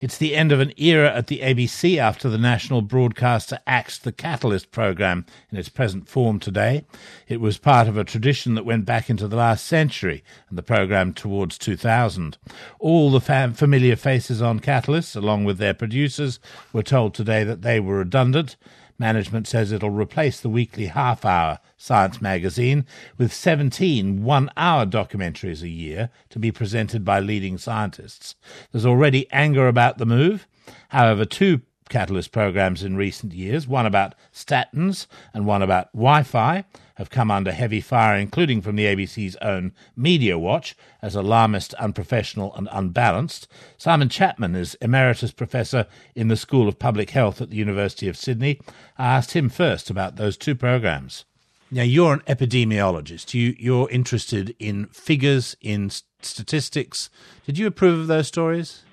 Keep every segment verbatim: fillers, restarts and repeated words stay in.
It's the end of an era at the A B C after the national broadcaster axed the Catalyst programme in its present form today. It was part of a tradition that went back into the last century and the programme towards two thousand. All the fam- familiar faces on Catalyst, along with their producers, were told today that they were redundant. Management says it'll replace the weekly half-hour Science magazine with seventeen one-hour documentaries a year to be presented by leading scientists. There's already anger about the move. However, two Catalyst programs in recent years, one about statins and one about Wi-Fi, have come under heavy fire, including from the A B C's own Media Watch, as alarmist, unprofessional and unbalanced. Simon Chapman is Emeritus Professor in the School of Public Health at the University of Sydney. I asked him first about those two programs. Now, you're an epidemiologist. You, you're interested in figures, in statistics. Did you approve of those stories?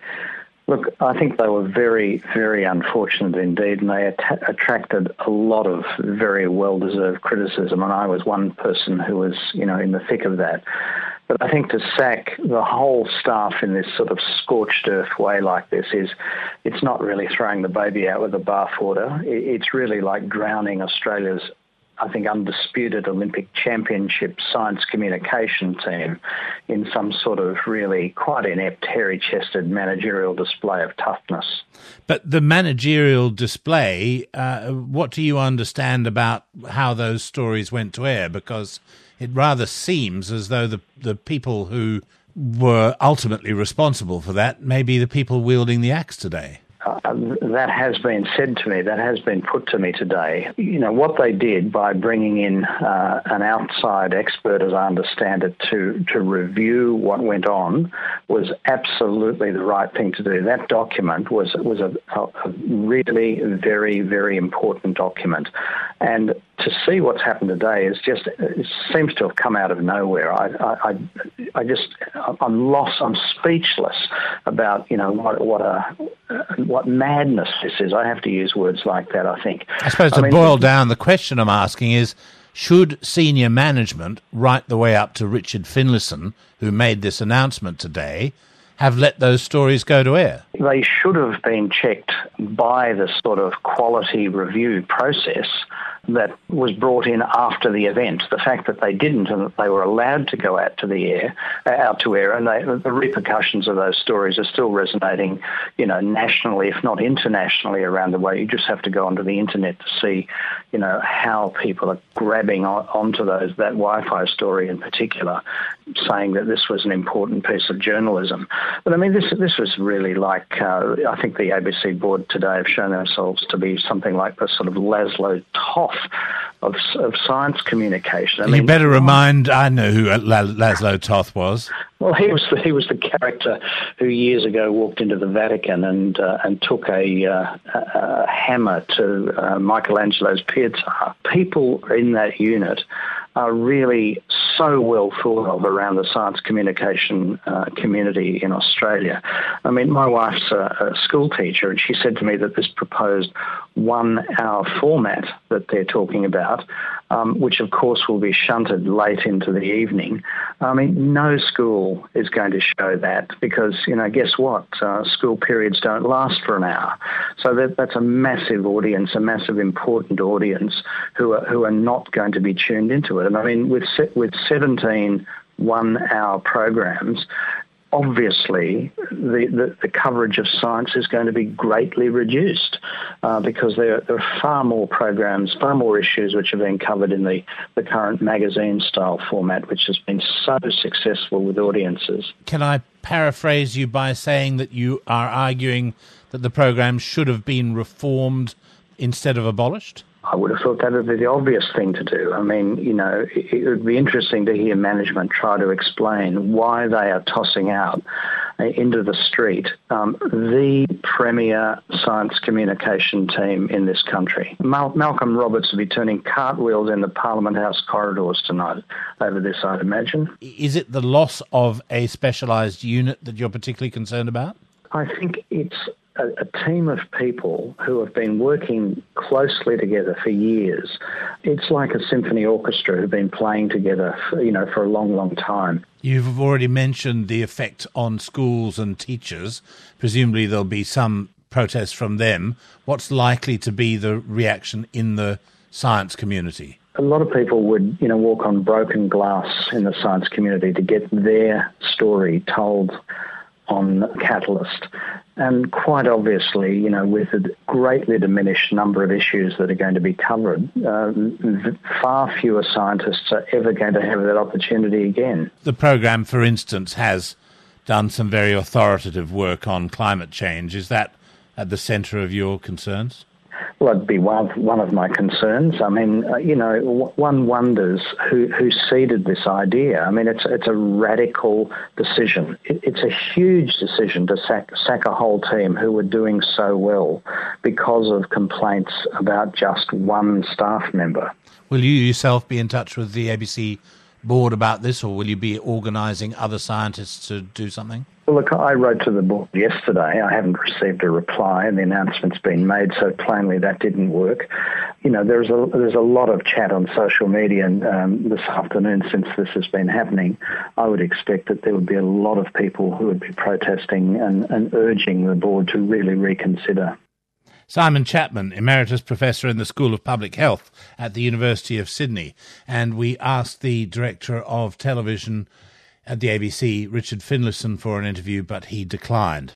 Look, I think they were very, very unfortunate indeed, and they att- attracted a lot of very well-deserved criticism, and I was one person who was, you know, in the thick of that. But I think to sack the whole staff in this sort of scorched earth way like this is, it's not really throwing the baby out with the bathwater. It's really like drowning Australia's, I think, undisputed Olympic championship science communication team in some sort of really quite inept, hairy-chested managerial display of toughness. But the managerial display, uh, what do you understand about how those stories went to air? Because it rather seems as though the, the people who were ultimately responsible for that may be the people wielding the axe today. Uh, that has been said to me, that has been put to me today. You know, what they did by bringing in uh, an outside expert, as I understand it, to, to review what went on was absolutely the right thing to do. That document was, was a, a really very, very important document. And to see what's happened today is just, it seems to have come out of nowhere. I, I, I, I just, I'm lost, I'm speechless about, you know, what, what a, what madness this is. I have to use words like that, I think. I suppose to I mean, boil down, the question I'm asking is, should senior management, right the way up to Richard Finlayson, who made this announcement today, have let those stories go to air? They should have been checked by the sort of quality review process that was brought in after the event. The fact that they didn't and that they were allowed to go out to the air, out to air, and they, the repercussions of those stories are still resonating, you know, nationally, if not internationally, around the way. You just have to go onto the internet to see, you know, how people are grabbing on, onto those that Wi-Fi story in particular, saying that this was an important piece of journalism. But I mean, this this was really like, uh, I think the A B C board today have shown themselves to be something like the sort of Laszlo Toth of, of science communication. I you mean, better remind, I know who Laszlo Toth was. Well, he was the, he was the character who years ago walked into the Vatican and uh, and took a, uh, a hammer to uh, Michelangelo's Pietà. People in that unit are really so well thought of around the science communication uh, community in Australia. I mean, my wife's a, a school teacher, and she said to me that this proposed one-hour format that they're talking about, um, which of course will be shunted late into the evening, I mean, no school is going to show that because, you know, guess what? Uh, school periods don't last for an hour. So that, that's a massive audience, a massive important audience who are, who are not going to be tuned into it. And I mean, with with seventeen one-hour programs, obviously the, the, the coverage of science is going to be greatly reduced uh, because there, there are far more programs, far more issues which have been covered in the, the current magazine-style format, which has been so successful with audiences. Can I paraphrase you by saying that you are arguing that the program should have been reformed instead of abolished? I would have thought that would be the obvious thing to do. I mean, you know, it, it would be interesting to hear management try to explain why they are tossing out uh, into the street um, the premier science communication team in this country. Mal- Malcolm Roberts will be turning cartwheels in the Parliament House corridors tonight over this, I'd imagine. Is it the loss of a specialised unit that you're particularly concerned about? I think it's a, a team of people who have been working closely together for years. It's like a symphony orchestra who've been playing together, for, you know, for a long, long time. You've already mentioned the effect on schools and teachers. Presumably there'll be some protest from them. What's likely to be the reaction in the science community? A lot of people would, you know, walk on broken glass in the science community to get their story told on Catalyst. And quite obviously, you know, with a greatly diminished number of issues that are going to be covered, uh, far fewer scientists are ever going to have that opportunity again. The program, for instance, has done some very authoritative work on climate change. Is that at the centre of your concerns? Well, it'd be one of, one of my concerns. I mean, uh, you know, w- one wonders who, who seeded this idea. I mean, it's it's a radical decision. It, it's a huge decision to sack, sack a whole team who were doing so well because of complaints about just one staff member. Will you yourself be in touch with the A B C board about this, or will you be organising other scientists to do something? Well, look, I wrote to the board yesterday. I haven't received a reply, and the announcement's been made, so plainly that didn't work. You know, there's a there's a lot of chat on social media and, um, this afternoon since this has been happening. I would expect that there would be a lot of people who would be protesting and, and urging the board to really reconsider. Simon Chapman, Emeritus Professor in the School of Public Health at the University of Sydney. And we asked the Director of Television at the A B C, Richard Finlayson, for an interview, but he declined.